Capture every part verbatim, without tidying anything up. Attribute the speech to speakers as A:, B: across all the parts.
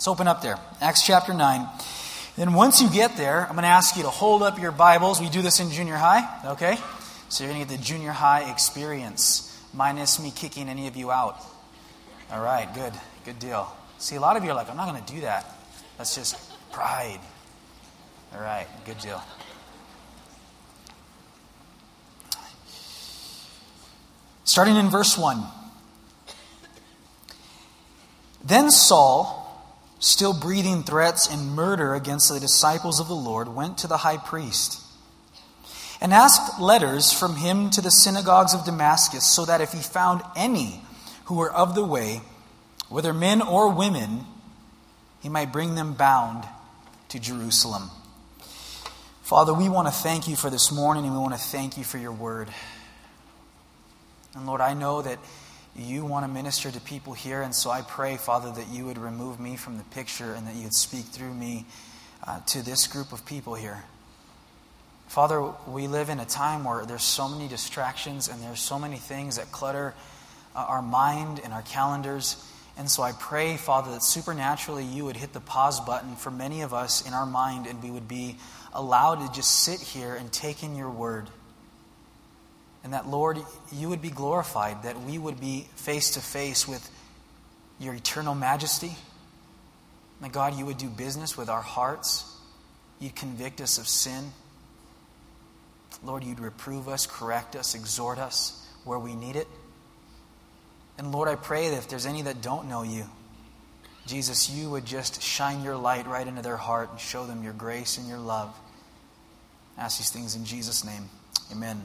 A: Let's open up there. Acts chapter nine. Then once you get there, I'm going to ask you to hold up your Bibles. We do this in junior high, okay? So you're going to get the junior high experience, minus me kicking any of you out. All right, good. Good deal. See, a lot of you are like, I'm not going to do that. That's just pride. All right, good deal. Starting in verse one. Then Saul, still breathing threats and murder against the disciples of the Lord, went to the high priest and asked letters from him to the synagogues of Damascus, so that if he found any who were of the way, whether men or women, he might bring them bound to Jerusalem. Father, we want to thank you for this morning, and we want to thank you for your word. And Lord, I know that you want to minister to people here, and so I pray, Father, that you would remove me from the picture and that you would speak through me uh, to this group of people here. Father, we live in a time where there's so many distractions and there's so many things that clutter uh, our mind and our calendars. And so I pray, Father, that supernaturally you would hit the pause button for many of us in our mind, and we would be allowed to just sit here and take in your word. And that, Lord, you would be glorified, that we would be face to face with your eternal majesty. That, God, you would do business with our hearts. You'd convict us of sin. Lord, you'd reprove us, correct us, exhort us where we need it. And Lord, I pray that if there's any that don't know you, Jesus, you would just shine your light right into their heart and show them your grace and your love. I ask these things in Jesus' name. Amen.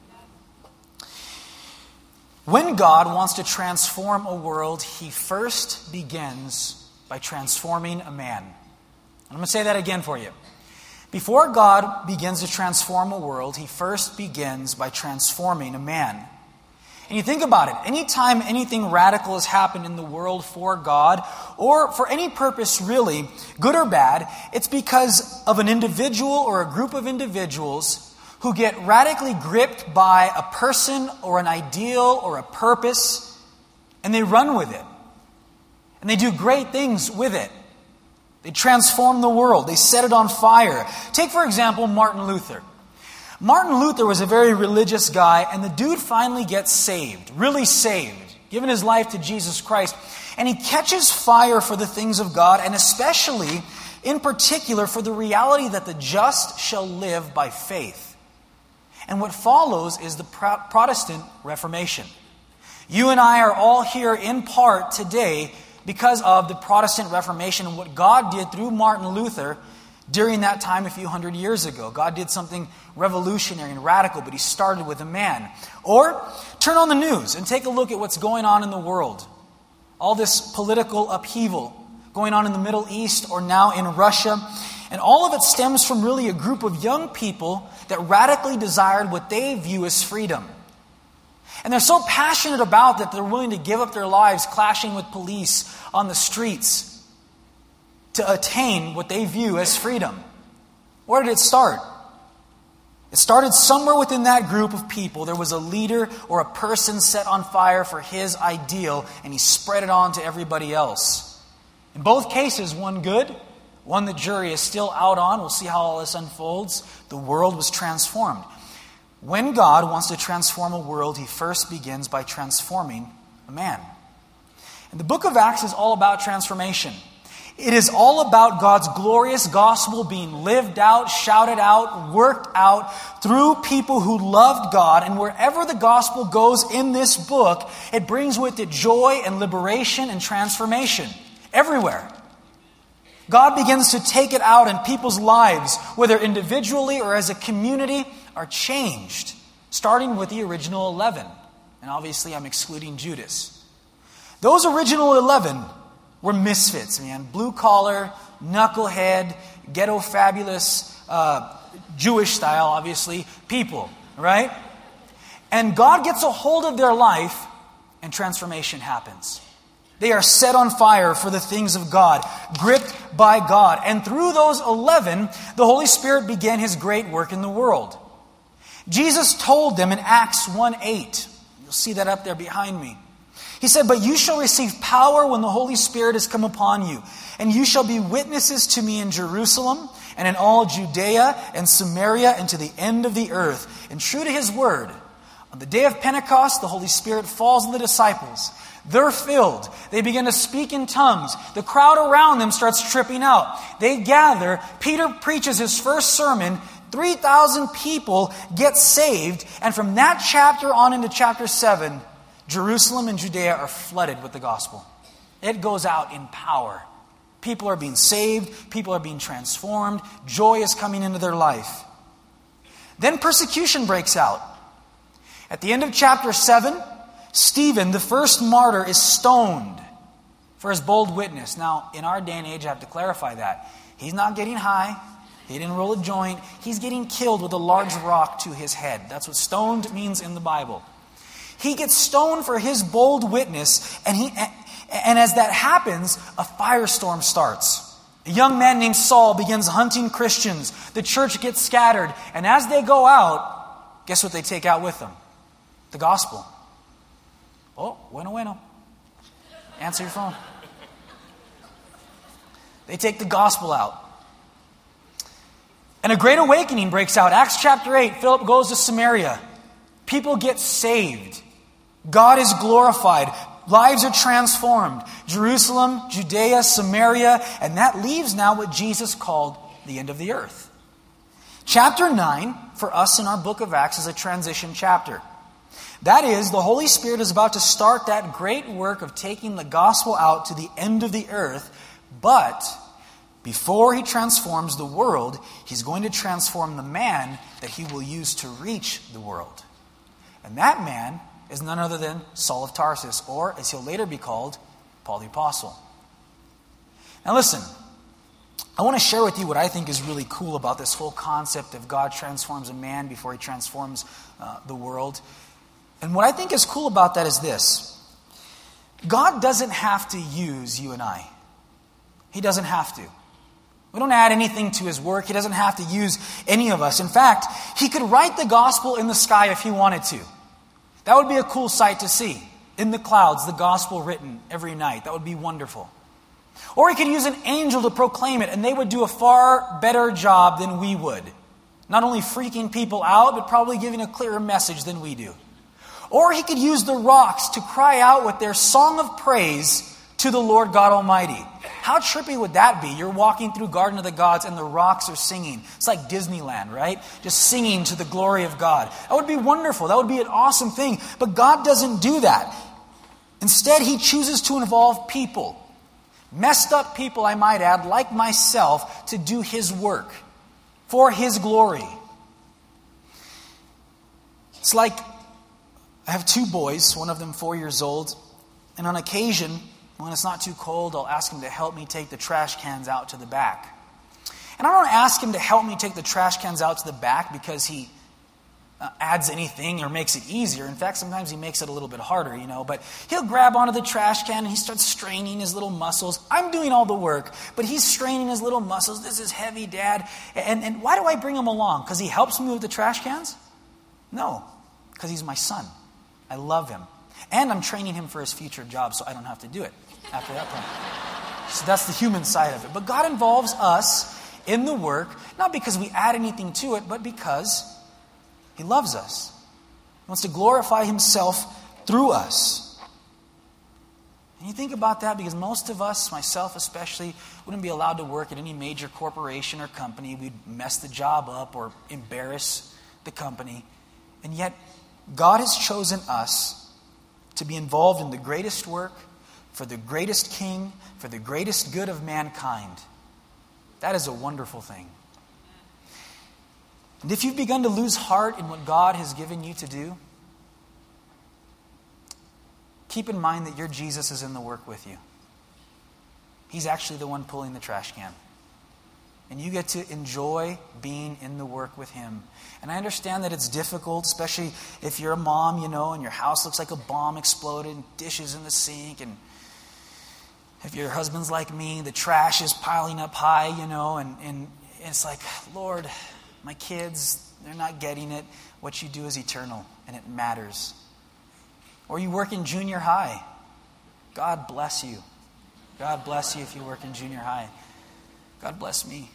A: When God wants to transform a world, he first begins by transforming a man. I'm going to say that again for you. Before God begins to transform a world, he first begins by transforming a man. And you think about it, anytime anything radical has happened in the world for God, or for any purpose really, good or bad, it's because of an individual or a group of individuals who get radically gripped by a person or an ideal or a purpose, and they run with it. And they do great things with it. They transform the world. They set it on fire. Take, for example, Martin Luther. Martin Luther was a very religious guy, and the dude finally gets saved, really saved, given his life to Jesus Christ. And he catches fire for the things of God, and especially, in particular, for the reality that the just shall live by faith. And what follows is the Protestant Reformation. You and I are all here in part today because of the Protestant Reformation and what God did through Martin Luther during that time a few hundred years ago. God did something revolutionary and radical, but he started with a man. Or turn on the news and take a look at what's going on in the world. All this political upheaval going on in the Middle East or now in Russia. And all of it stems from really a group of young people that radically desired what they view as freedom. And they're so passionate about that they're willing to give up their lives clashing with police on the streets to attain what they view as freedom. Where did it start? It started somewhere within that group of people. There was a leader or a person set on fire for his ideal, and he spread it on to everybody else. In both cases, one good, one the jury is still out on. We'll see how all this unfolds. The world was transformed. When God wants to transform a world, he first begins by transforming a man. And the book of Acts is all about transformation. It is all about God's glorious gospel being lived out, shouted out, worked out through people who loved God. And wherever the gospel goes in this book, it brings with it joy and liberation and transformation. Everywhere. God begins to take it out, and people's lives, whether individually or as a community, are changed. Starting with the original eleven. And obviously I'm excluding Judas. Those original eleven were misfits, man. Blue collar, knucklehead, ghetto fabulous, uh, Jewish style, obviously, people, right? And God gets a hold of their life, and transformation happens. They are set on fire for the things of God, gripped by God. And through those eleven, the Holy Spirit began his great work in the world. Jesus told them in Acts one eight, you'll see that up there behind me. He said, "But you shall receive power when the Holy Spirit has come upon you, And you shall be witnesses to me in Jerusalem and in all Judea and Samaria and to the end of the earth. And true to his word, on the day of Pentecost, the Holy Spirit falls on the disciples. They're filled. They begin to speak in tongues. The crowd around them starts tripping out. They gather. Peter preaches his first sermon. three thousand people get saved. And from that chapter on into chapter seven, Jerusalem and Judea are flooded with the gospel. It goes out in power. People are being saved. People are being transformed. Joy is coming into their life. Then persecution breaks out. At the end of chapter seven, Stephen, the first martyr, is stoned for his bold witness. Now, in our day and age, I have to clarify that. He's not getting high. He didn't roll a joint. He's getting killed with a large rock to his head. That's what stoned means in the Bible. He gets stoned for his bold witness, and he... And as that happens, a firestorm starts. A young man named Saul begins hunting Christians. The church gets scattered. And as they go out, guess what they take out with them? The gospel. Oh, bueno, bueno. Answer your phone. They take the gospel out. And a great awakening breaks out. Acts chapter eight, Philip goes to Samaria. People get saved. God is glorified. Lives are transformed. Jerusalem, Judea, Samaria, and that leaves now what Jesus called the end of the earth. Chapter nine, for us in our book of Acts, is a transition chapter. That is, the Holy Spirit is about to start that great work of taking the gospel out to the end of the earth, but before he transforms the world, he's going to transform the man that he will use to reach the world. And that man is none other than Saul of Tarsus, or as he'll later be called, Paul the Apostle. Now listen, I want to share with you what I think is really cool about this whole concept of God transforms a man before he transforms uh, the world. And what I think is cool about that is this. God doesn't have to use you and I. He doesn't have to. We don't add anything to his work. He doesn't have to use any of us. In fact, he could write the gospel in the sky if he wanted to. That would be a cool sight to see. In the clouds, the gospel written every night. That would be wonderful. Or he could use an angel to proclaim it, and they would do a far better job than we would. Not only freaking people out, but probably giving a clearer message than we do. Or he could use the rocks to cry out with their song of praise to the Lord God Almighty. How trippy would that be? You're walking through Garden of the Gods and the rocks are singing. It's like Disneyland, right? Just singing to the glory of God. That would be wonderful. That would be an awesome thing. But God doesn't do that. Instead, he chooses to involve people. Messed up people, I might add, like myself, to do his work for his glory. It's like I have two boys, one of them four years old, and on occasion, when it's not too cold, I'll ask him to help me take the trash cans out to the back. And I don't ask him to help me take the trash cans out to the back because he uh, adds anything or makes it easier. In fact, sometimes he makes it a little bit harder, you know. But he'll grab onto the trash can and he starts straining his little muscles. I'm doing all the work, but he's straining his little muscles. This is heavy, Dad. And, and why do I bring him along? Because he helps me with the trash cans? No, because he's my son. I love him. And I'm training him for his future job so I don't have to do it after that point. So that's the human side of it. But God involves us in the work, not because we add anything to it, but because he loves us. He wants to glorify himself through us. And you think about that because most of us, myself especially, wouldn't be allowed to work at any major corporation or company. We'd mess the job up or embarrass the company. And yet, God has chosen us to be involved in the greatest work, for the greatest king, for the greatest good of mankind. That is a wonderful thing. And if you've begun to lose heart in what God has given you to do, keep in mind that your Jesus is in the work with you. He's actually the one pulling the trash can. And you get to enjoy being in the work with him. And I understand that it's difficult, especially if you're a mom, you know, and your house looks like a bomb exploded, and dishes in the sink, and if your husband's like me, the trash is piling up high, you know, and, and it's like, Lord, my kids, they're not getting it. What you do is eternal, and it matters. Or you work in junior high. God bless you. God bless you if you work in junior high. God bless me.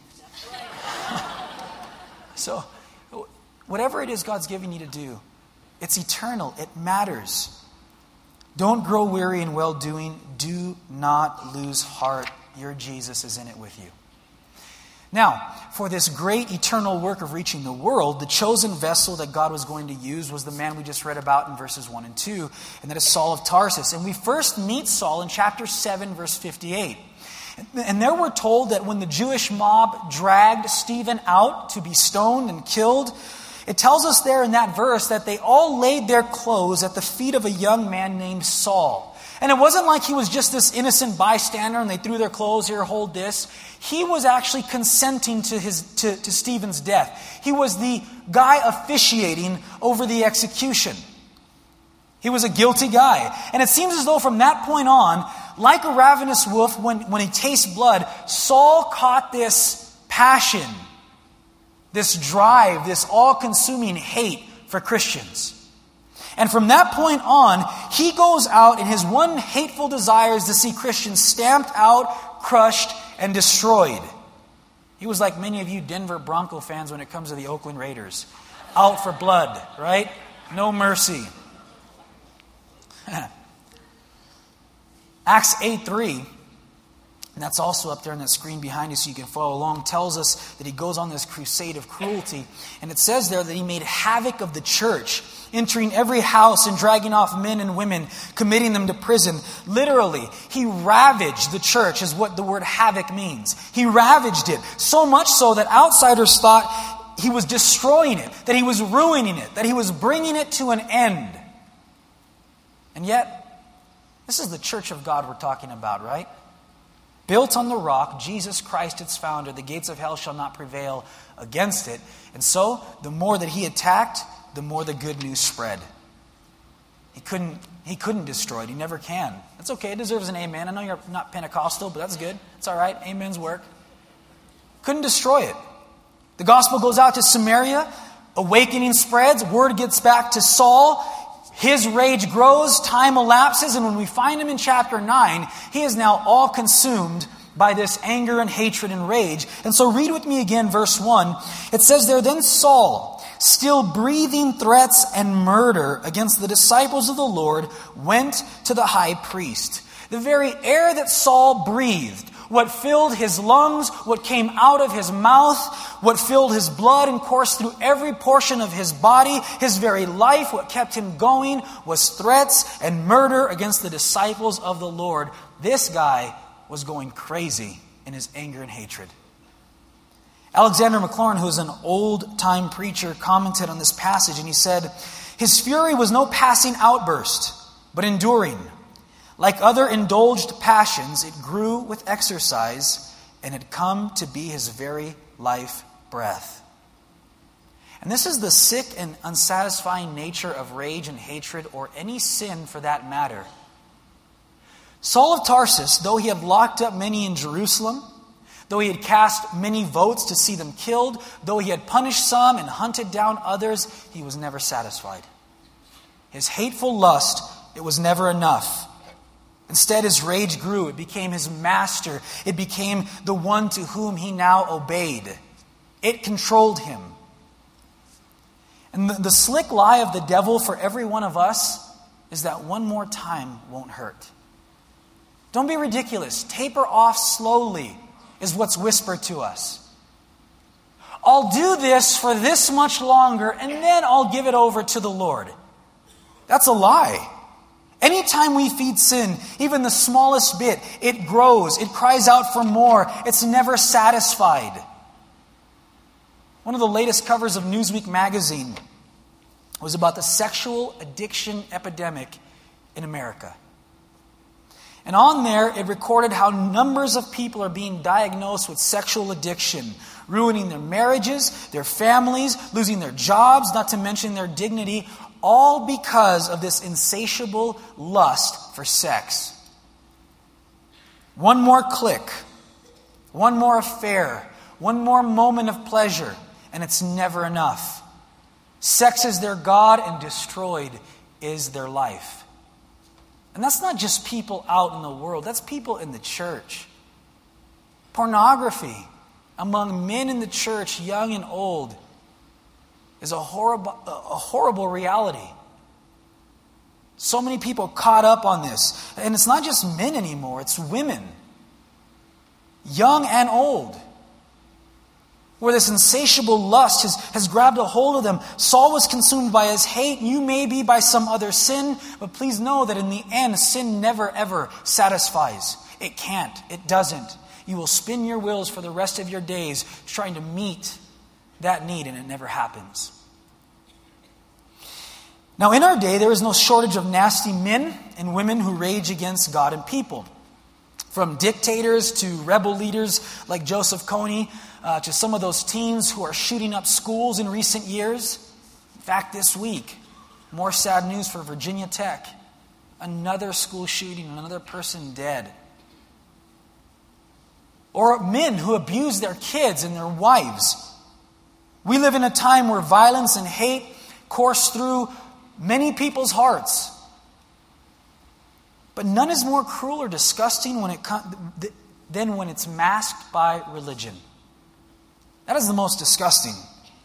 A: So, whatever it is God's giving you to do, it's eternal. It matters. Don't grow weary in well-doing. Do not lose heart. Your Jesus is in it with you. Now, for this great eternal work of reaching the world, the chosen vessel that God was going to use was the man we just read about in verses one and two, and that is Saul of Tarsus. And we first meet Saul in chapter seven, verse fifty-eight. And there we're told that when the Jewish mob dragged Stephen out to be stoned and killed, it tells us there in that verse that they all laid their clothes at the feet of a young man named Saul. And it wasn't like he was just this innocent bystander and they threw their clothes, here, hold this. He was actually consenting to his to, to Stephen's death. He was the guy officiating over the execution. He was a guilty guy. And it seems as though from that point on, like a ravenous wolf, when, when he tastes blood, Saul caught this passion, this drive, this all-consuming hate for Christians. And from that point on, he goes out and his one hateful desire is to see Christians stamped out, crushed, and destroyed. He was like many of you Denver Bronco fans when it comes to the Oakland Raiders. Out for blood, right? No mercy. Acts eight three, and that's also up there on that screen behind you so you can follow along, tells us that he goes on this crusade of cruelty. And it says there that he made havoc of the church, entering every house and dragging off men and women, committing them to prison. Literally, he ravaged the church is what the word havoc means. He ravaged it, so much so that outsiders thought he was destroying it, that he was ruining it, that he was bringing it to an end. And yet, this is the church of God we're talking about, right? Built on the rock, Jesus Christ its founder, the gates of hell shall not prevail against it. And so, the more that he attacked, the more the good news spread. He couldn't, he couldn't destroy it. He never can. That's okay. It deserves an amen. I know you're not Pentecostal, but that's good. It's all right. Amens work. Couldn't destroy it. The gospel goes out to Samaria. Awakening spreads. Word gets back to Saul. His rage grows. Time elapses. And when we find him in chapter nine, he is now all consumed by this anger and hatred and rage. And so read with me again verse one. It says there, then Saul, still breathing threats and murder against the disciples of the Lord, went to the high priest. The very air that Saul breathed, what filled his lungs, what came out of his mouth, what filled his blood and coursed through every portion of his body, his very life, what kept him going, was threats and murder against the disciples of the Lord. This guy was going crazy in his anger and hatred. Alexander McLaurin, who is an old-time preacher, commented on this passage, and he said, his fury was no passing outburst, but enduring. Like other indulged passions, it grew with exercise and had come to be his very life breath. And this is the sick and unsatisfying nature of rage and hatred, or any sin for that matter. Saul of Tarsus, though he had locked up many in Jerusalem, though he had cast many votes to see them killed, though he had punished some and hunted down others, he was never satisfied. His hateful lust, it was never enough. Instead, his rage grew. It became his master. It became the one to whom he now obeyed. It controlled him. And the, the slick lie of the devil for every one of us is that one more time won't hurt. Don't be ridiculous. Taper off slowly is what's whispered to us. I'll do this for this much longer and then I'll give it over to the Lord. That's a lie. Anytime we feed sin, even the smallest bit, it grows. It cries out for more. It's never satisfied. One of the latest covers of Newsweek magazine was about the sexual addiction epidemic in America. And on there, it recorded how numbers of people are being diagnosed with sexual addiction, ruining their marriages, their families, losing their jobs, not to mention their dignity, all because of this insatiable lust for sex. One more click, one more affair, one more moment of pleasure, and it's never enough. Sex is their God, and destroyed is their life. And that's not just people out in the world. That's people in the church. Pornography among men in the church, young and old, is a horrible, a horrible reality. So many people caught up on this. And it's not just men anymore, it's women. Young and old. Where this insatiable lust has, has grabbed a hold of them. Saul was consumed by his hate. You may be by some other sin. But please know that in the end, sin never ever satisfies. It can't. It doesn't. You will spin your wheels for the rest of your days trying to meet that need, and it never happens. Now, in our day, there is no shortage of nasty men and women who rage against God and people. From dictators to rebel leaders like Joseph Kony, uh, to some of those teens who are shooting up schools in recent years. In fact, this week, more sad news for Virginia Tech. Another school shooting, another person dead. Or men who abuse their kids and their wives. We live in a time where violence and hate course through many people's hearts. But none is more cruel or disgusting when it than when it's masked by religion. That is the most disgusting.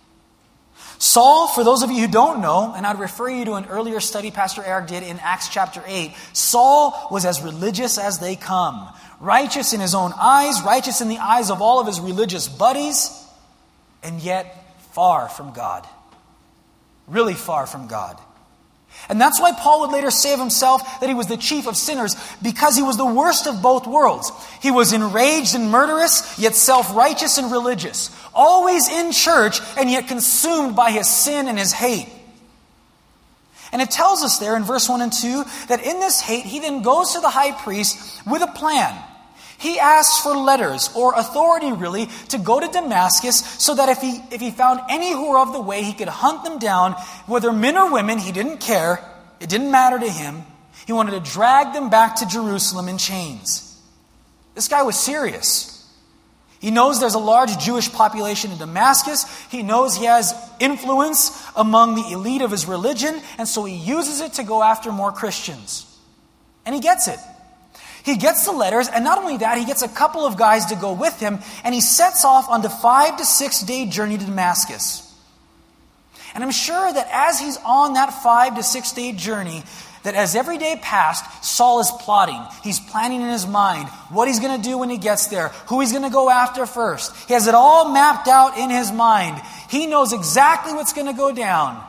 A: Saul, for those of you who don't know, and I'd refer you to an earlier study Pastor Eric did in Acts chapter eight, Saul was as religious as they come. Righteous in his own eyes, righteous in the eyes of all of his religious buddies, and yet far from God. Really far from God. And that's why Paul would later say of himself that he was the chief of sinners, because he was the worst of both worlds. He was enraged and murderous, yet self-righteous and religious. Always in church, and yet consumed by his sin and his hate. And it tells us there in verse one and two that in this hate, he then goes to the high priest with a plan. He asks for letters, or authority really, to go to Damascus so that if he, if he found any who were of the way, he could hunt them down. Whether men or women, he didn't care. It didn't matter to him. He wanted to drag them back to Jerusalem in chains. This guy was serious. He knows there's a large Jewish population in Damascus. He knows he has influence among the elite of his religion, and so he uses it to go after more Christians. And he gets it. He gets the letters, and not only that, he gets a couple of guys to go with him, and he sets off on the five to six day journey to Damascus. And I'm sure that as he's on that five to six day journey, that as every day passed, Saul is plotting. He's planning in his mind what he's going to do when he gets there, who he's going to go after first. He has it all mapped out in his mind. He knows exactly what's going to go down.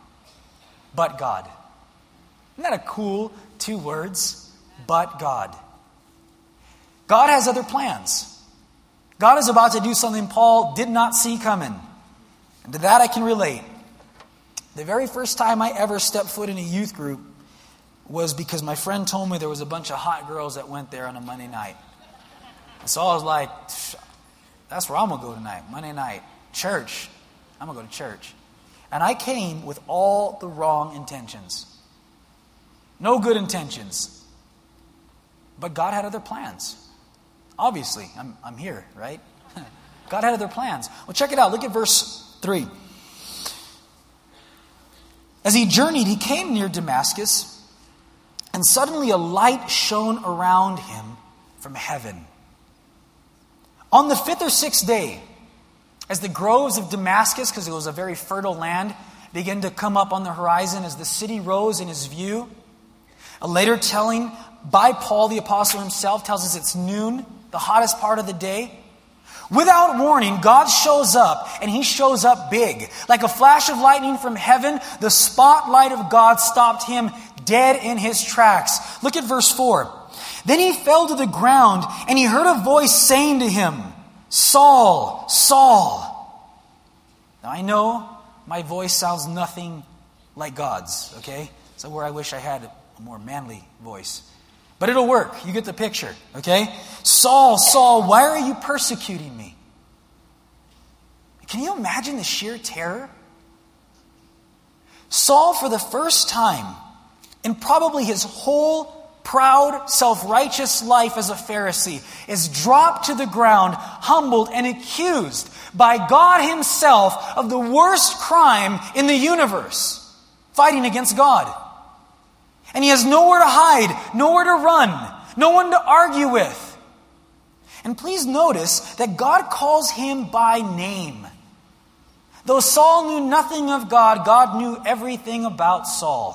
A: But God. Isn't that a cool two words? But God. God has other plans. God is about to do something Paul did not see coming. And to that I can relate. The very first time I ever stepped foot in a youth group was because my friend told me there was a bunch of hot girls that went there on a Monday night. And so I was like, that's where I'm going to go tonight, Monday night. Church. I'm going to go to church. And I came with all the wrong intentions. No good intentions. But God had other plans. Obviously, I'm, I'm here, right? God had other plans. Well, check it out. Look at verse three. As he journeyed, he came near Damascus, and suddenly a light shone around him from heaven. On the fifth or sixth day, as the groves of Damascus, because it was a very fertile land, began to come up on the horizon as the city rose in his view, a later telling by Paul the apostle himself tells us it's noon, the hottest part of the day. Without warning, God shows up, and he shows up big. Like a flash of lightning from heaven, the spotlight of God stopped him dead in his tracks. Look at verse four. Then he fell to the ground, and he heard a voice saying to him, Saul, Saul. Now I know my voice sounds nothing like God's, okay? So where I wish I had a more manly voice. But it'll work. You get the picture, okay? Saul, Saul, why are you persecuting me? Can you imagine the sheer terror? Saul, for the first time in probably his whole proud, self-righteous life as a Pharisee, is dropped to the ground, humbled, and accused by God himself of the worst crime in the universe, fighting against God. And he has nowhere to hide, nowhere to run, no one to argue with. And please notice that God calls him by name. Though Saul knew nothing of God, God knew everything about Saul.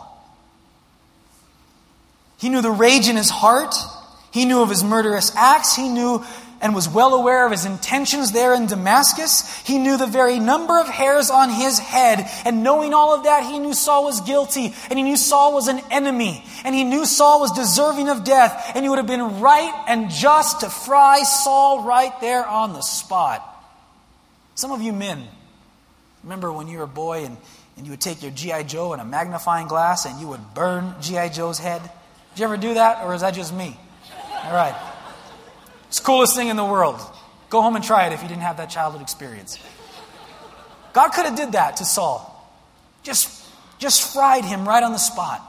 A: He knew the rage in his heart. He knew of his murderous acts. He knew and was well aware of his intentions there in Damascus. He knew the very number of hairs on his head. And knowing all of that, he knew Saul was guilty. And he knew Saul was an enemy. And he knew Saul was deserving of death. And he would have been right and just to fry Saul right there on the spot. Some of you men, remember when you were a boy and, and you would take your G I Joe and a magnifying glass and you would burn G I Joe's head? Did you ever do that, or is that just me? All right. It's the coolest thing in the world. Go home and try it if you didn't have that childhood experience. God could have did that to Saul. Just, just fried him right on the spot.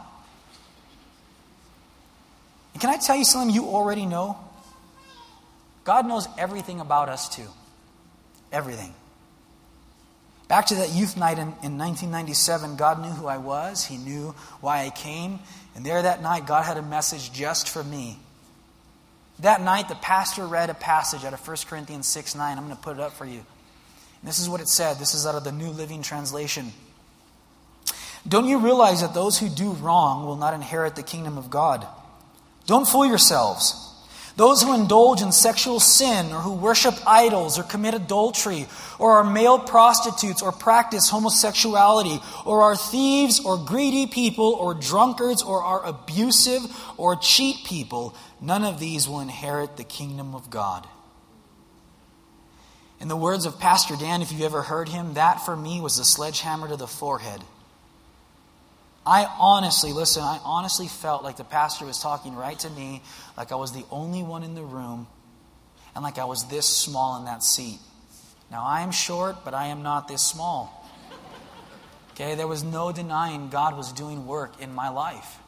A: And can I tell you something you already know? God knows everything about us too. Everything. Back to that youth night in, in nineteen ninety-seven, God knew who I was. He knew why I came. And there that night, God had a message just for me. That night, the pastor read a passage out of First Corinthians six nine. I'm going to put it up for you. And this is what it said. This is out of the New Living Translation. Don't you realize that those who do wrong will not inherit the kingdom of God? Don't fool yourselves. Those who indulge in sexual sin, or who worship idols, or commit adultery, or are male prostitutes, or practice homosexuality, or are thieves, or greedy people, or drunkards, or are abusive, or cheat people, none of these will inherit the kingdom of God. In the words of Pastor Dan, if you've ever heard him, that for me was the sledgehammer to the forehead. I honestly, listen, I honestly felt like the pastor was talking right to me, like I was the only one in the room, and like I was this small in that seat. Now, I am short, but I am not this small. Okay, there was no denying God was doing work in my life.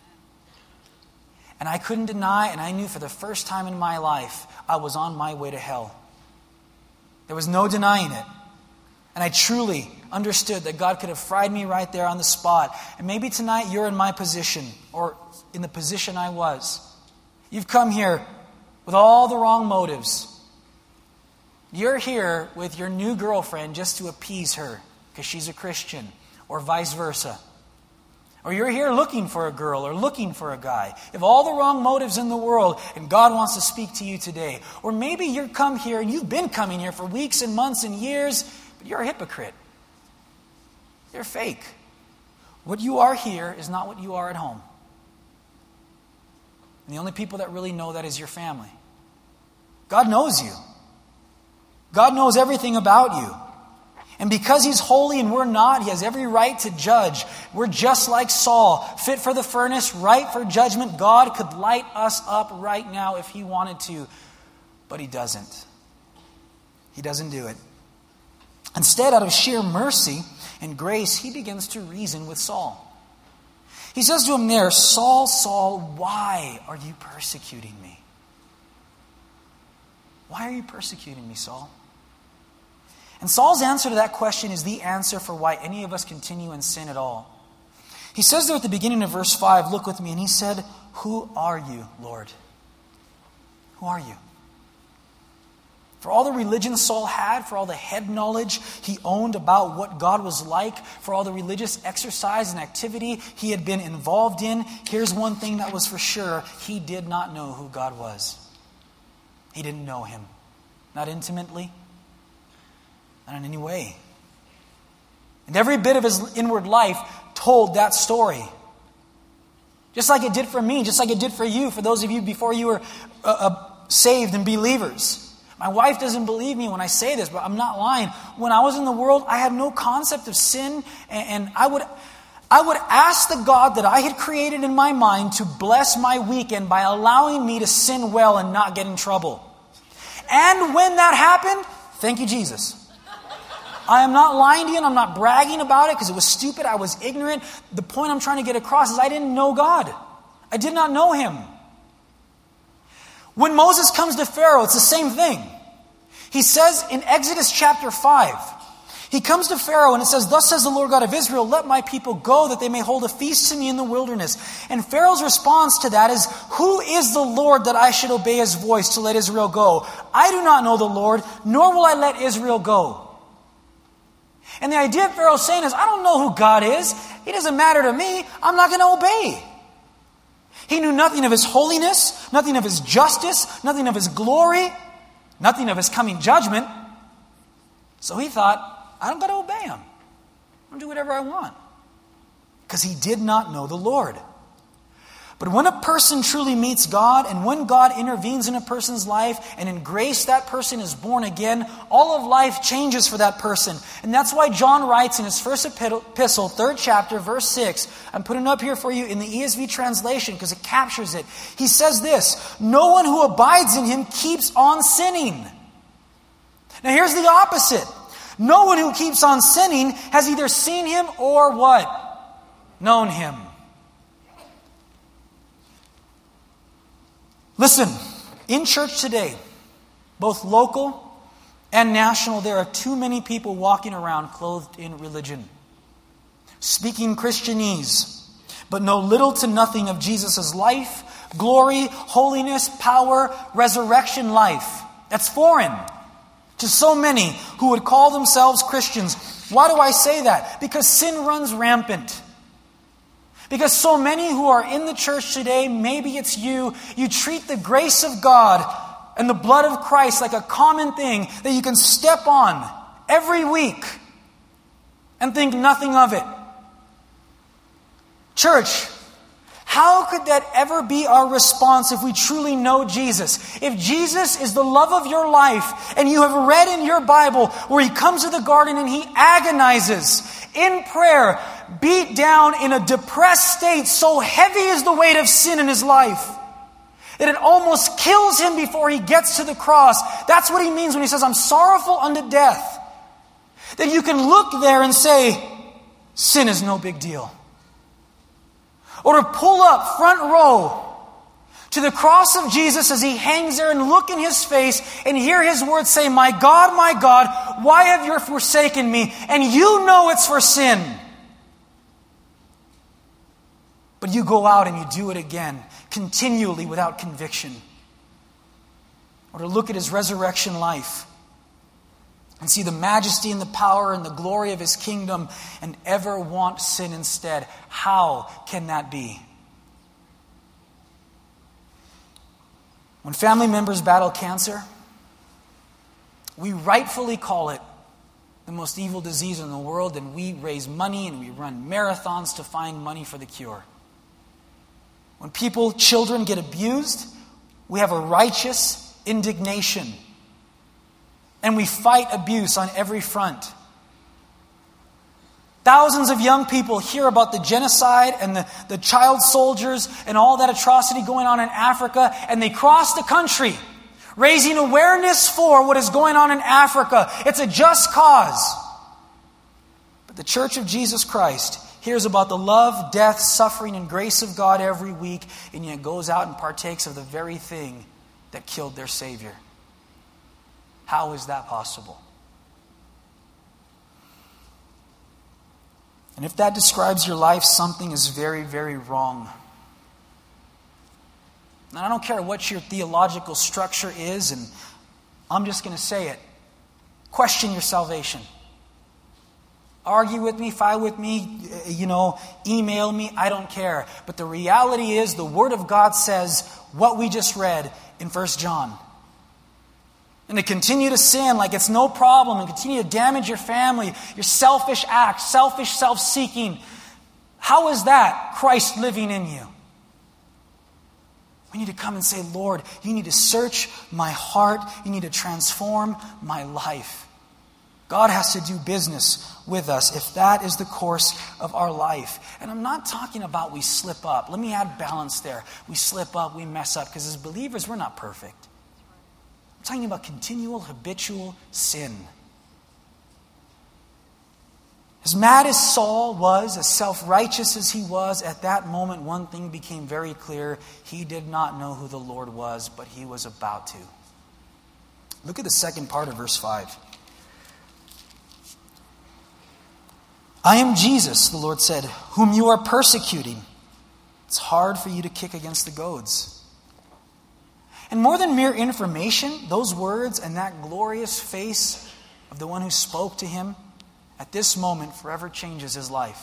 A: And I couldn't deny, and I knew for the first time in my life, I was on my way to hell. There was no denying it. And I truly understood that God could have fried me right there on the spot. And maybe tonight you're in my position, or in the position I was. You've come here with all the wrong motives. You're here with your new girlfriend just to appease her because she's a Christian, or vice versa. Or you're here looking for a girl or looking for a guy. You have all the wrong motives in the world, and God wants to speak to you today. Or maybe you've come here and you've been coming here for weeks and months and years, but you're a hypocrite. You're fake. What you are here is not what you are at home. And the only people that really know that is your family. God knows you. God knows everything about you. And because He's holy and we're not, He has every right to judge. We're just like Saul, fit for the furnace, ripe for judgment. God could light us up right now if He wanted to, but He doesn't. He doesn't do it. Instead, out of sheer mercy and grace, He begins to reason with Saul. He says to him there, "Saul, Saul, why are you persecuting me? Why are you persecuting me, Saul?" And Saul's answer to that question is the answer for why any of us continue in sin at all. He says there at the beginning of verse five, look with me, and he said, "Who are you, Lord? Who are you?" For all the religion Saul had, for all the head knowledge he owned about what God was like, for all the religious exercise and activity he had been involved in, here's one thing that was for sure. He did not know who God was. He didn't know Him. Not intimately. Not in any way. And every bit of his inward life told that story. Just like it did for me, just like it did for you, for those of you before you were uh, uh, saved and believers. My wife doesn't believe me when I say this, but I'm not lying. When I was in the world, I had no concept of sin, and, and I would I would ask the God that I had created in my mind to bless my weekend by allowing me to sin well and not get in trouble. And when that happened, thank you, Jesus. I am not lying to you and I'm not bragging about it because it was stupid. I was ignorant. The point I'm trying to get across is I didn't know God. I did not know Him. When Moses comes to Pharaoh, it's the same thing. He says in Exodus chapter five, He comes to Pharaoh and it says, "Thus says the Lord God of Israel, let my people go that they may hold a feast to me in the wilderness." And Pharaoh's response to that is, "Who is the Lord that I should obey his voice to let Israel go? I do not know the Lord, nor will I let Israel go." And the idea Pharaoh's saying is, I don't know who God is. He doesn't matter to me. I'm not going to obey. He knew nothing of his holiness, nothing of his justice, nothing of his glory, nothing of his coming judgment. So he thought, I don't got to obey him. I'm going to do whatever I want. Because he did not know the Lord. But when a person truly meets God, and when God intervenes in a person's life, and in grace that person is born again, all of life changes for that person. And that's why John writes in his first epistle, third chapter, verse six. I'm putting it up here for you in the E S V translation because it captures it. He says this, "No one who abides in him keeps on sinning." Now here's the opposite. No one who keeps on sinning has either seen him or what? Known him. Listen, in church today, both local and national, there are too many people walking around clothed in religion, speaking Christianese, but know little to nothing of Jesus' life, glory, holiness, power, resurrection life. That's foreign to so many who would call themselves Christians. Why do I say that? Because sin runs rampant. Because so many who are in the church today, maybe it's you, you treat the grace of God and the blood of Christ like a common thing that you can step on every week and think nothing of it. Church, how could that ever be our response if we truly know Jesus? If Jesus is the love of your life and you have read in your Bible where he comes to the garden and he agonizes in prayer, beat down in a depressed state, so heavy is the weight of sin in his life that it almost kills him before he gets to the cross. That's what he means when he says, "I'm sorrowful unto death." That you can look there and say, sin is no big deal. Or to pull up front row to the cross of Jesus as he hangs there and look in his face and hear his words say, "My God, my God, why have you forsaken me?" And you know it's for sin. But you go out and you do it again, continually without conviction. Or to look at his resurrection life and see the majesty and the power and the glory of his kingdom and ever want sin instead. How can that be? When family members battle cancer, we rightfully call it the most evil disease in the world, and we raise money and we run marathons to find money for the cure. When people, children get abused, we have a righteous indignation. And we fight abuse on every front. Thousands of young people hear about the genocide and the, the child soldiers and all that atrocity going on in Africa, and they cross the country, raising awareness for what is going on in Africa. It's a just cause. But the Church of Jesus Christ hears about the love, death, suffering, and grace of God every week, and yet goes out and partakes of the very thing that killed their Savior. How is that possible? And if that describes your life, something is very, very wrong. And I don't care what your theological structure is, and I'm just going to say it. Question your salvation. Argue with me, fight with me, you know, email me, I don't care. But the reality is the Word of God says what we just read in First John. And to continue to sin like it's no problem and continue to damage your family, your selfish acts, selfish self-seeking. How is that Christ living in you? We need to come and say, "Lord, you need to search my heart. You need to transform my life." God has to do business with us if that is the course of our life. And I'm not talking about we slip up. Let me add balance there. We slip up, we mess up, because as believers, we're not perfect. I'm talking about continual, habitual sin. As mad as Saul was, as self-righteous as he was, at that moment, one thing became very clear. He did not know who the Lord was, but he was about to. Look at the second part of verse five. I am Jesus, the Lord said, whom you are persecuting. It's hard for you to kick against the goads. And more than mere information, those words and that glorious face of the one who spoke to him at this moment forever changes his life.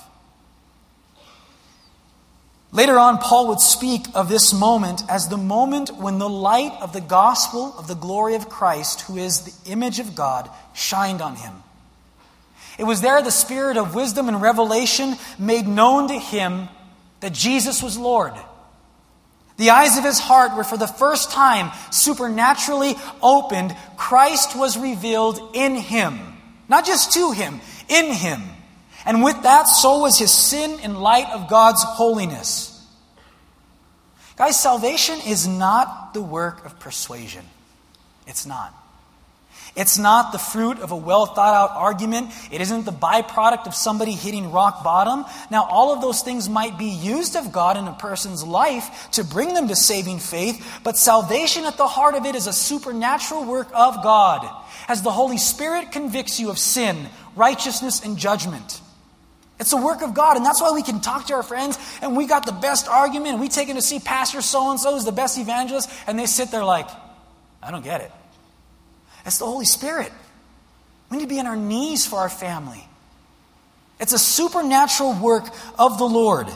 A: Later on, Paul would speak of this moment as the moment when the light of the gospel of the glory of Christ, who is the image of God, shined on him. It was there the spirit of wisdom and revelation made known to him that Jesus was Lord. The eyes of his heart were for the first time supernaturally opened. Christ was revealed in him. Not just to him, in him. And with that, so was his sin in light of God's holiness. Guys, salvation is not the work of persuasion. It's not. It's not the fruit of a well thought out argument. It isn't the byproduct of somebody hitting rock bottom. Now, all of those things might be used of God in a person's life to bring them to saving faith, but salvation at the heart of it is a supernatural work of God, as the Holy Spirit convicts you of sin, righteousness, and judgment. It's a work of God, and that's why we can talk to our friends, and we got the best argument, and we take them to see Pastor so-and-so who's the best evangelist, and they sit there like, I don't get it. It's the Holy Spirit. We need to be on our knees for our family. It's a supernatural work of the Lord.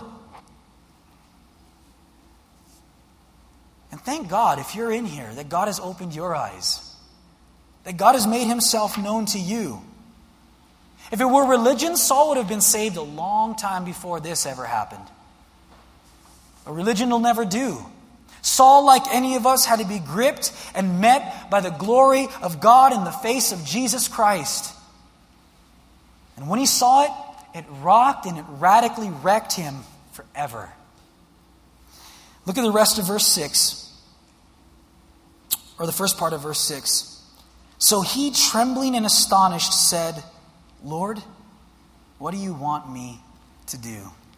A: And thank God, if you're in here, that God has opened your eyes. That God has made himself known to you. If it were religion, Saul would have been saved a long time before this ever happened. But religion will never do. Saul, like any of us, had to be gripped and met by the glory of God in the face of Jesus Christ. And when he saw it, it rocked and it radically wrecked him forever. Look at the rest of verse six. Or the first part of verse six. So he, trembling and astonished, said, Lord, what do you want me to do?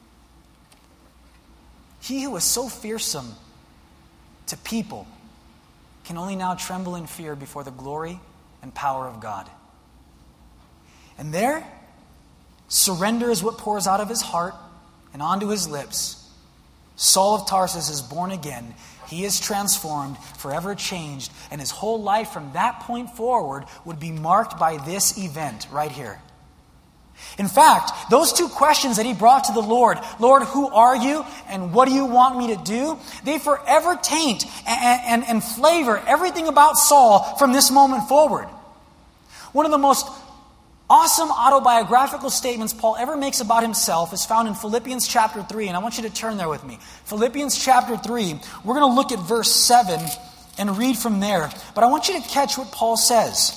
A: He who was so fearsome to people can only now tremble in fear before the glory and power of God. And there, surrender is what pours out of his heart and onto his lips. Saul of Tarsus is born again. He is transformed, forever changed, and his whole life from that point forward would be marked by this event right here. In fact, those two questions that he brought to the Lord, Lord, who are you and what do you want me to do? They forever taint and, and, and flavor everything about Saul from this moment forward. One of the most awesome autobiographical statements Paul ever makes about himself is found in Philippians chapter three, and I want you to turn there with me. Philippians chapter three, we're going to look at verse seven and read from there. But I want you to catch what Paul says.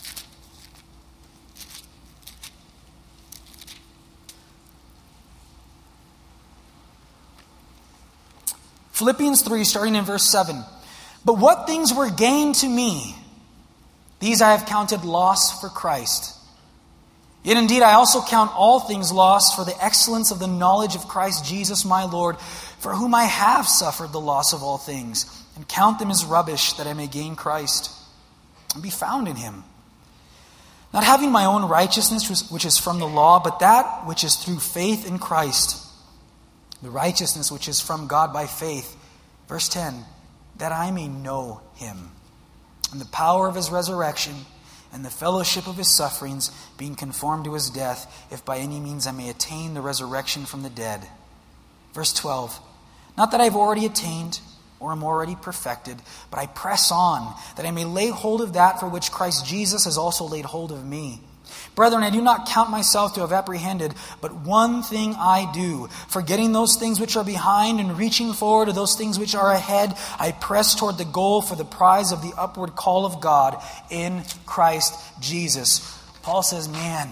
A: Philippians three, starting in verse seven. But what things were gained to me, these I have counted loss for Christ. Yet indeed I also count all things lost for the excellence of the knowledge of Christ Jesus my Lord, for whom I have suffered the loss of all things, and count them as rubbish, that I may gain Christ and be found in him. Not having my own righteousness which is from the law, but that which is through faith in Christ, the righteousness which is from God by faith. Verse ten, that I may know him, and the power of his resurrection, and the fellowship of his sufferings, being conformed to his death, if by any means I may attain the resurrection from the dead. Verse twelve, not that I have already attained, or am already perfected, but I press on, that I may lay hold of that for which Christ Jesus has also laid hold of me. Brethren, I do not count myself to have apprehended, but one thing I do, forgetting those things which are behind and reaching forward to those things which are ahead, I press toward the goal for the prize of the upward call of God in Christ Jesus. Paul says, man,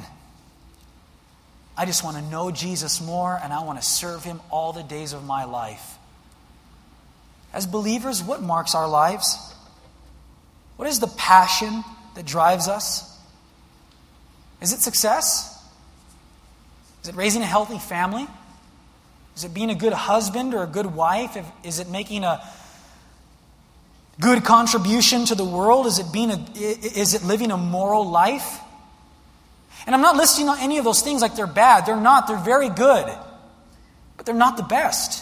A: I just want to know Jesus more, and I want to serve him all the days of my life. As believers, what marks our lives? What is the passion that drives us? Is it success? Is it raising a healthy family? Is it being a good husband or a good wife? Is it making a good contribution to the world? Is it being a, is it living a moral life? And I'm not listing any of those things like they're bad. They're not. They're very good. But they're not the best.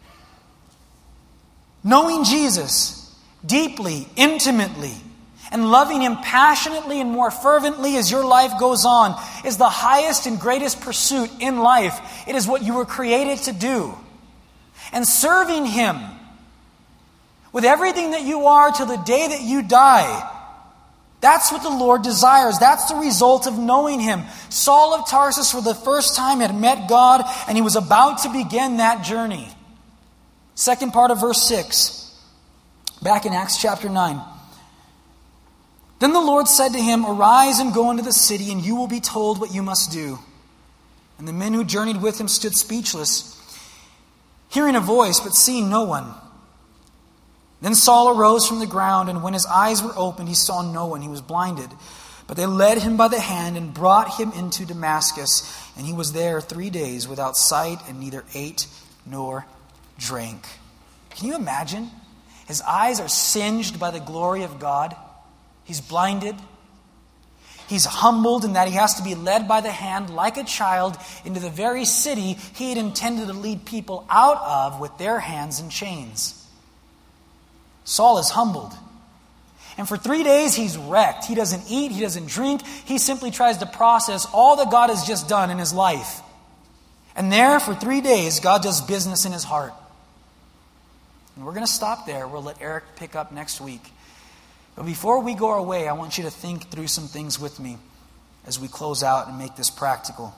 A: Knowing Jesus deeply, intimately, and loving Him passionately and more fervently as your life goes on is the highest and greatest pursuit in life. It is what you were created to do. And serving Him with everything that you are till the day that you die, that's what the Lord desires. That's the result of knowing Him. Saul of Tarsus for the first time had met God, and he was about to begin that journey. Second part of verse six, back in Acts chapter nine. Then the Lord said to him, "Arise and go into the city, and you will be told what you must do." And the men who journeyed with him stood speechless, hearing a voice, but seeing no one. Then Saul arose from the ground, and when his eyes were opened, he saw no one. He was blinded. But they led him by the hand and brought him into Damascus. And he was there three days without sight, and neither ate nor drank. Can you imagine? His eyes are singed by the glory of God. He's blinded. He's humbled in that he has to be led by the hand like a child into the very city he had intended to lead people out of with their hands in chains. Saul is humbled. And for three days he's wrecked. He doesn't eat, he doesn't drink. He simply tries to process all that God has just done in his life. And there for three days God does business in his heart. And we're going to stop there. We'll let Eric pick up next week. But before we go our way, I want you to think through some things with me as we close out and make this practical.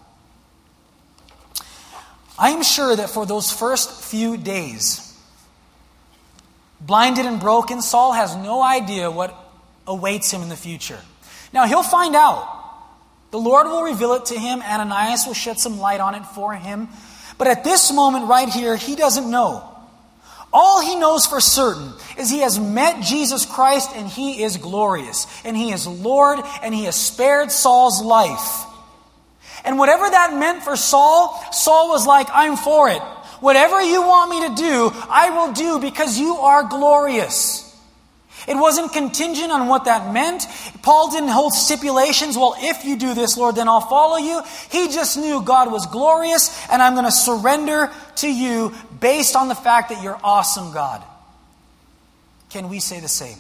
A: I am sure that for those first few days, blinded and broken, Saul has no idea what awaits him in the future. Now, he'll find out. The Lord will reveal it to him. Ananias will shed some light on it for him. But at this moment right here, he doesn't know. All he knows for certain is he has met Jesus Christ and He is glorious. And He is Lord and He has spared Saul's life. And whatever that meant for Saul, Saul was like, I'm for it. Whatever you want me to do, I will do because you are glorious. It wasn't contingent on what that meant. Paul didn't hold stipulations. Well, if you do this, Lord, then I'll follow you. He just knew God was glorious and I'm going to surrender to you based on the fact that you're awesome, God. Can we say the same?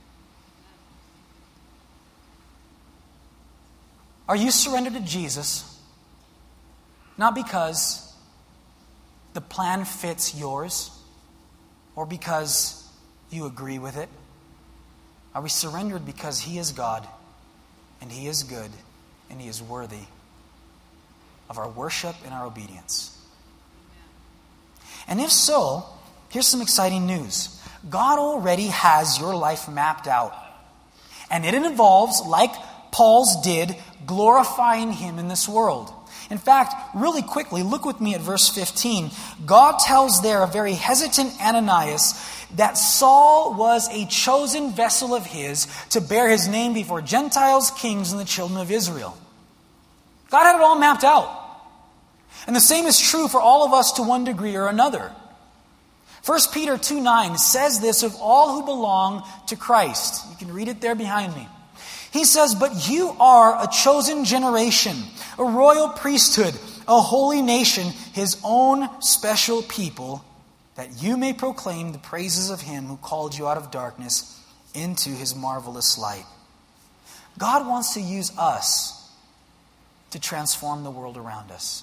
A: Are you surrendered to Jesus? Not because the plan fits yours or because you agree with it. Are we surrendered because He is God and He is good and He is worthy of our worship and our obedience? And if so, here's some exciting news. God already has your life mapped out. And it involves, like Paul's did, glorifying Him in this world. In fact, really quickly, look with me at verse fifteen. God tells there a very hesitant Ananias that Saul was a chosen vessel of His to bear His name before Gentiles, kings, and the children of Israel. God had it all mapped out. And the same is true for all of us to one degree or another. First Peter two nine says this of all who belong to Christ. You can read it there behind me. He says, "But you are a chosen generation, a royal priesthood, a holy nation, His own special people, that you may proclaim the praises of Him who called you out of darkness into His marvelous light." God wants to use us to transform the world around us.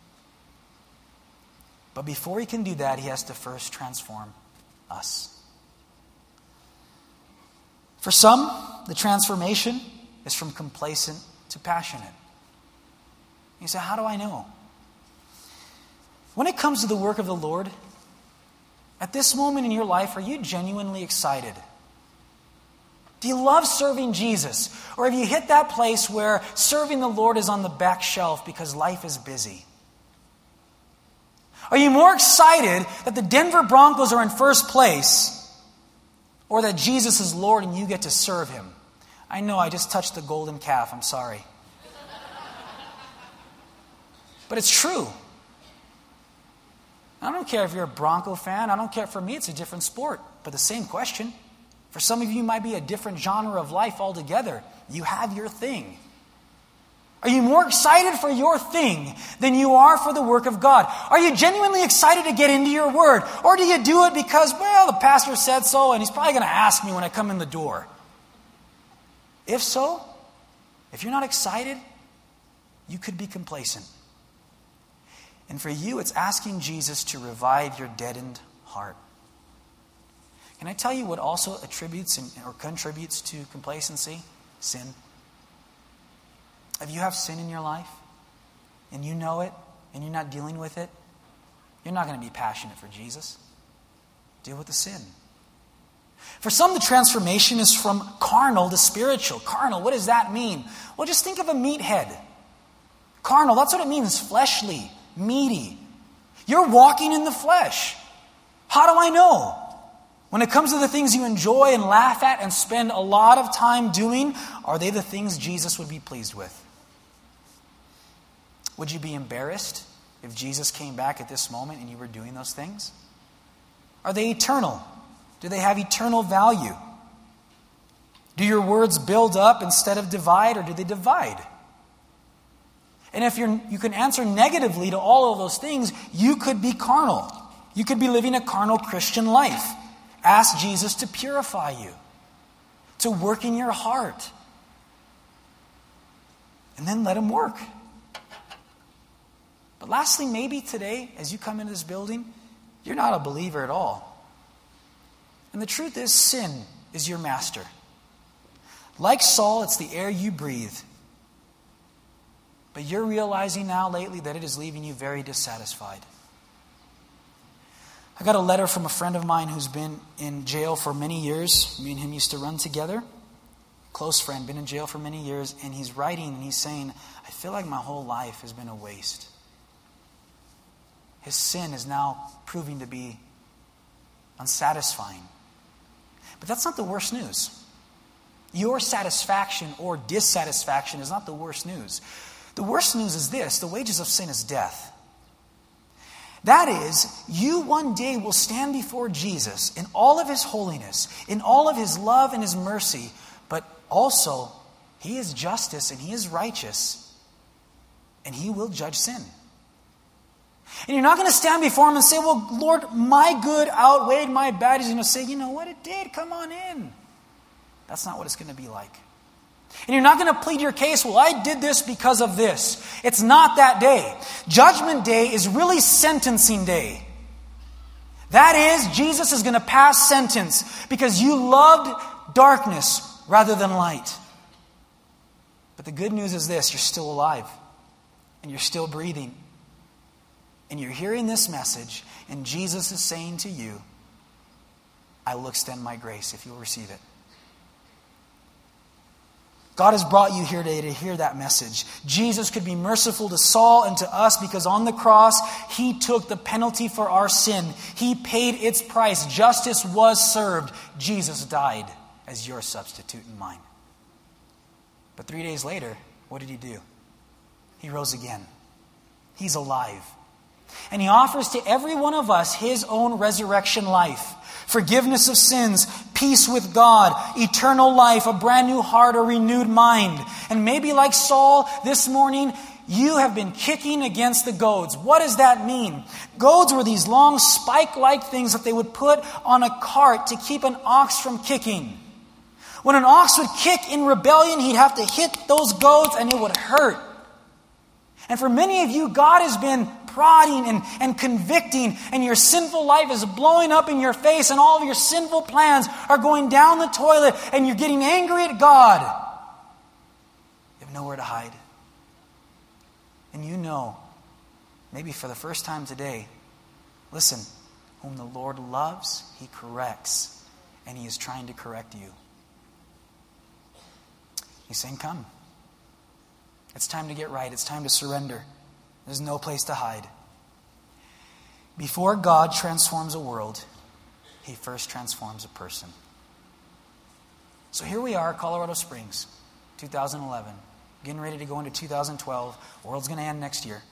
A: But before He can do that, He has to first transform us. For some, the transformation is from complacent to passionate. You say, how do I know? When it comes to the work of the Lord, at this moment in your life, are you genuinely excited? Do you love serving Jesus? Or have you hit that place where serving the Lord is on the back shelf because life is busy? Are you more excited that the Denver Broncos are in first place or that Jesus is Lord and you get to serve Him? I know I just touched the golden calf. I'm sorry. But it's true. I don't care if you're a Bronco fan. I don't care. For me, it's a different sport. But the same question. For some of you, it might be a different genre of life altogether. You have your thing. Are you more excited for your thing than you are for the work of God? Are you genuinely excited to get into your word? Or do you do it because, well, the pastor said so and he's probably going to ask me when I come in the door? If so, if you're not excited, you could be complacent. And for you, it's asking Jesus to revive your deadened heart. Can I tell you what also attributes or contributes to complacency? Sin. If you have sin in your life, and you know it, and you're not dealing with it, you're not going to be passionate for Jesus. Deal with the sin. For some, the transformation is from carnal to spiritual. Carnal, what does that mean? Well, just think of a meathead. Carnal, that's what it means, fleshly, meaty. You're walking in the flesh. How do I know? When it comes to the things you enjoy and laugh at and spend a lot of time doing, are they the things Jesus would be pleased with? Would you be embarrassed if Jesus came back at this moment and you were doing those things? Are they eternal? Do they have eternal value? Do your words build up instead of divide, or do they divide? And if you're, you can answer negatively to all of those things, you could be carnal. You could be living a carnal Christian life. Ask Jesus to purify you, to work in your heart. And then let him work. But lastly, maybe today, as you come into this building, you're not a believer at all. And the truth is, sin is your master. Like Saul, it's the air you breathe. But you're realizing now lately that it is leaving you very dissatisfied. I got a letter from a friend of mine who's been in jail for many years. Me and him used to run together. Close friend, been in jail for many years. And he's writing and he's saying, I feel like my whole life has been a waste. His sin is now proving to be unsatisfying. But that's not the worst news. Your satisfaction or dissatisfaction is not the worst news. The worst news is this: the wages of sin is death. That is, you one day will stand before Jesus in all of his holiness, in all of his love and his mercy, but also he is justice and he is righteous, and he will judge sin. And you're not going to stand before him and say, well, Lord, my good outweighed my bad. He's going to say, you know what, it did. Come on in. That's not what it's going to be like. And you're not going to plead your case, well, I did this because of this. It's not that day. Judgment Day is really sentencing day. That is, Jesus is going to pass sentence because you loved darkness rather than light. But the good news is this: you're still alive and you're still breathing. And you're hearing this message, and Jesus is saying to you, I will extend my grace if you'll receive it. God has brought you here today to hear that message. Jesus could be merciful to Saul and to us because on the cross, he took the penalty for our sin. He paid its price. Justice was served. Jesus died as your substitute and mine. But three days later, what did he do? He rose again. He's alive. And he offers to every one of us his own resurrection life. Forgiveness of sins, peace with God, eternal life, a brand new heart, a renewed mind. And maybe like Saul this morning, you have been kicking against the goads. What does that mean? Goads were these long spike-like things that they would put on a cart to keep an ox from kicking. When an ox would kick in rebellion, he'd have to hit those goads and it would hurt. And for many of you, God has been prodding and, and convicting, and your sinful life is blowing up in your face, and all of your sinful plans are going down the toilet, and you're getting angry at God. You have nowhere to hide. And you know, maybe for the first time today, listen, whom the Lord loves, he corrects, and he is trying to correct you. He's saying, come. It's time to get right. It's time to surrender. There's no place to hide. Before God transforms a world, he first transforms a person. So here we are, Colorado Springs, two thousand eleven, getting ready to go into two thousand twelve. The world's going to end next year.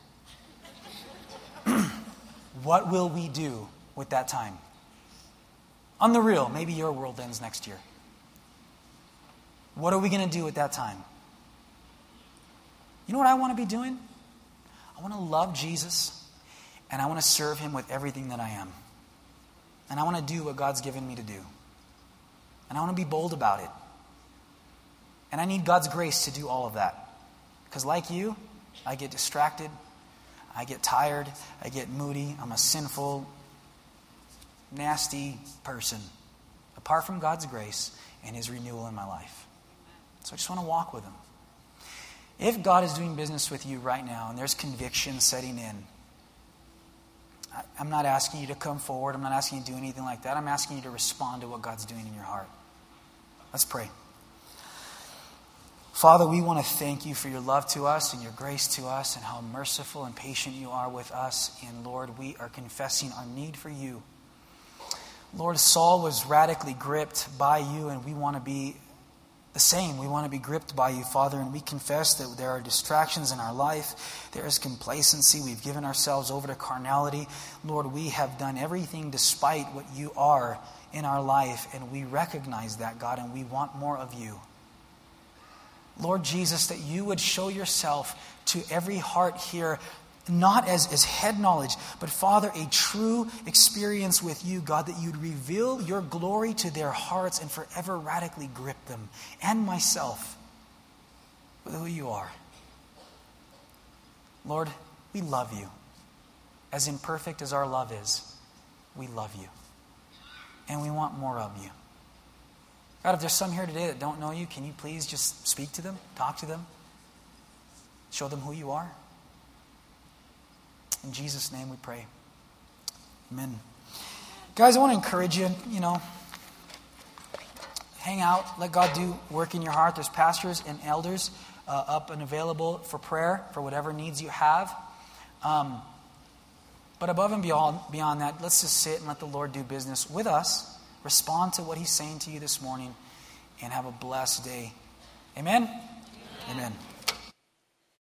A: What will we do with that time? On the real, maybe your world ends next year. What are we going to do at that time? You know what I want to be doing? I want to love Jesus, and I want to serve him with everything that I am. And I want to do what God's given me to do. And I want to be bold about it. And I need God's grace to do all of that. Because like you, I get distracted. I get tired. I get moody. I'm a sinful, nasty person. Apart from God's grace and his renewal in my life. So I just want to walk with him. If God is doing business with you right now and there's conviction setting in, I, I'm not asking you to come forward. I'm not asking you to do anything like that. I'm asking you to respond to what God's doing in your heart. Let's pray. Father, we want to thank you for your love to us and your grace to us and how merciful and patient you are with us. And Lord, we are confessing our need for you. Lord, Saul was radically gripped by you, and we want to be the same. We want to be gripped by you, Father, and we confess that there are distractions in our life. There is complacency. We've given ourselves over to carnality. Lord, we have done everything despite what you are in our life, and we recognize that, God, and we want more of you. Lord Jesus, that you would show yourself to every heart here, not as, as head knowledge, but Father, a true experience with you, God, that you'd reveal your glory to their hearts and forever radically grip them, and myself, with who you are. Lord, we love you. As imperfect as our love is, we love you. And we want more of you. God, if there's some here today that don't know you, can you please just speak to them, talk to them, show them who you are? In Jesus' name we pray. Amen. Guys, I want to encourage you, you know, hang out, let God do work in your heart. There's pastors and elders uh, up and available for prayer, for whatever needs you have. Um, but above and beyond, beyond that, let's just sit and let the Lord do business with us. Respond to what he's saying to you this morning, and have a blessed day. Amen? Amen. Amen.